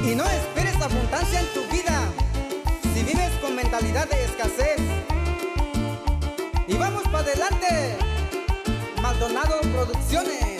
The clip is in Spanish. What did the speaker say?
Y no esperes abundancia en tu vida si vives con mentalidad de escasez. Y vamos para adelante, Maldonado Producciones.